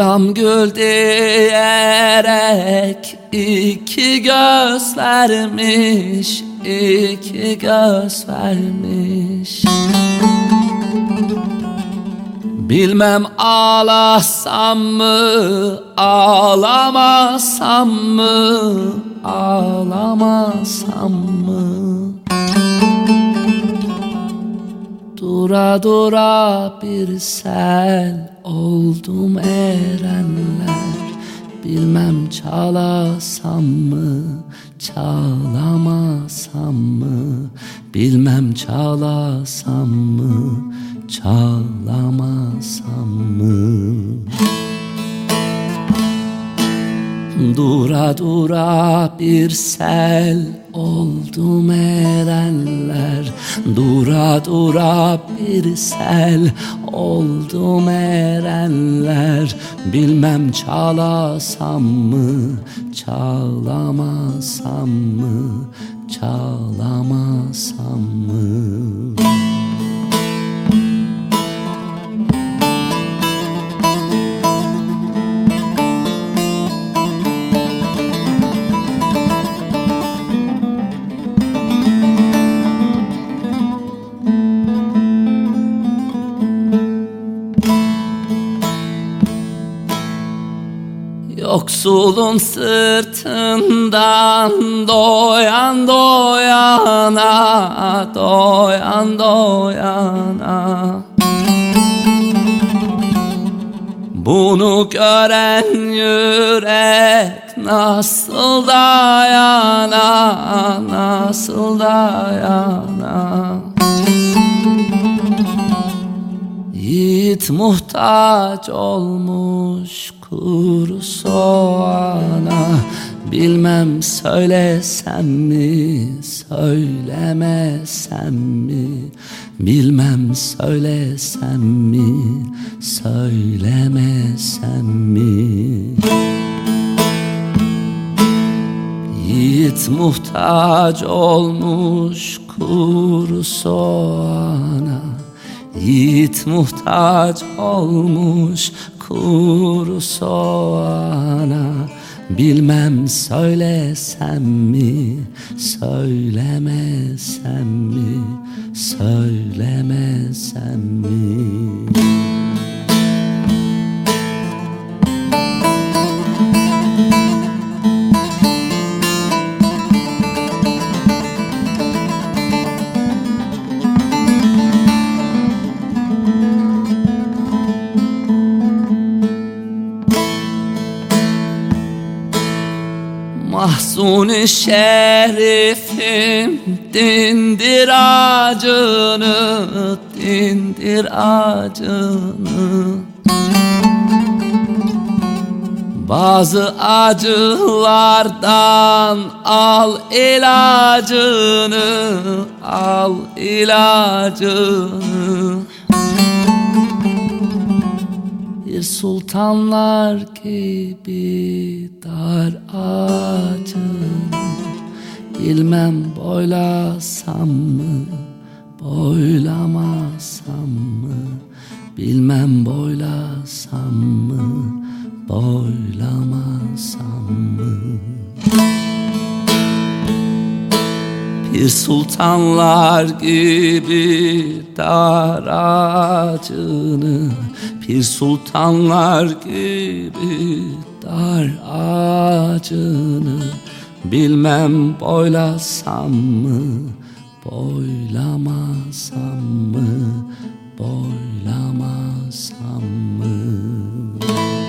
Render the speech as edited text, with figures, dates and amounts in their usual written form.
Mevlam gül diyerek iki göz vermiş, iki göz vermiş. Bilmem ağlasam mı, ağlamasam mı, ağlamasam mı? Dura dura bir sel oldum erenler. Bilmem çalasam mı, çalamasam mı? Bilmem çalasam mı, çalamasam mı? Dura dura bir sel oldum erenler. Dura dura bir sel oldum erenler. Bilmem çalasam mı, çalamasam mı, çalamasam mı? Yoksulun sırtından doyan doyana, doyan doyana. Bunu gören yürek nasıl dayana, nasıl dayana? Yiğit muhtaç olmuş kuru soğana. Bilmem söylesem mi, söylemesem mi? Bilmem söylesem mi, söylemesem mi? Yiğit muhtaç olmuş kuru soğana. Yiğit muhtaç olmuş kuru soğana. Bilmem söylesem mi, söylemesem mi, söylemesem mi? Mahzun-i şerifim dindir acını, dindir acını. Bazı acılardan al ilacını, al ilacını. Bir sultanlar gibi dar ağacını. Bilmem boylasam mı, boylamasam mı? Bilmem boylasam mı, boylamasam mı? Bir sultanlar gibi dar ağacını. Bir sultanlar gibi dar ağacını. Bilmem boylasam mı, boylamasam mı, boylamasam mı?